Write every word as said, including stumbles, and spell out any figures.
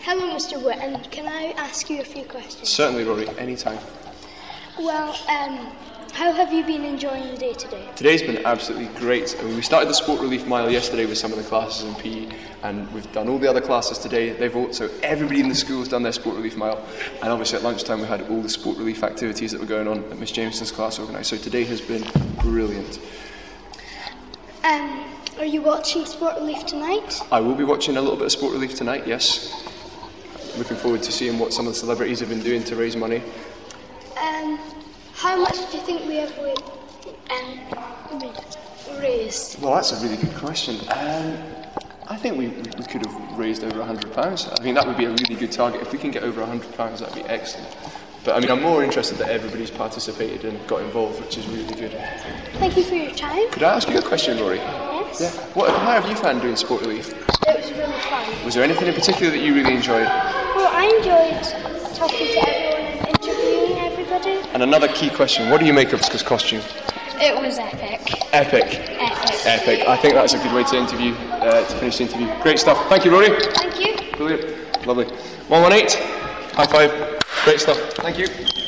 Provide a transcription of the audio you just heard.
Hello, Mister Whitten. Can I ask you a few questions? Certainly, Rory, anytime. Well, um, how have you been enjoying the day today? Today's been absolutely great. I mean, we started the Sport Relief Mile yesterday with some of the classes in P E, and we've done all the other classes today. They've all, so everybody in the school's done their Sport Relief Mile, and obviously at lunchtime we had all the Sport Relief activities that were going on that Miss Jameson's class organised. So today has been brilliant. Um, are you watching Sport Relief tonight? I will be watching a little bit of Sport Relief tonight, yes. Looking forward to seeing what some of the celebrities have been doing to raise money. Um, how much do you think we have um, raised? Well, that's a really good question. Um, I think we, we could have raised over one hundred pounds. I mean, that would be a really good target. If we can get over one hundred pounds, that would be excellent. But I mean, I'm more interested that everybody's participated and got involved, which is really good. Thank you for your time. Could I ask you a question, Rory? Yes. Yeah. What, how have you found doing Sport Relief? It was really fun. Was there anything in particular that you really enjoyed? Well, I enjoyed talking to everyone and interviewing everybody. And another key question, what do you make of this costume? It was epic. Epic. Epic. Epic. I think that's a good way to interview, uh, to finish the interview. Great stuff. Thank you, Rory. Thank you. Brilliant. Lovely. one one eight. High five. Great stuff. Thank you.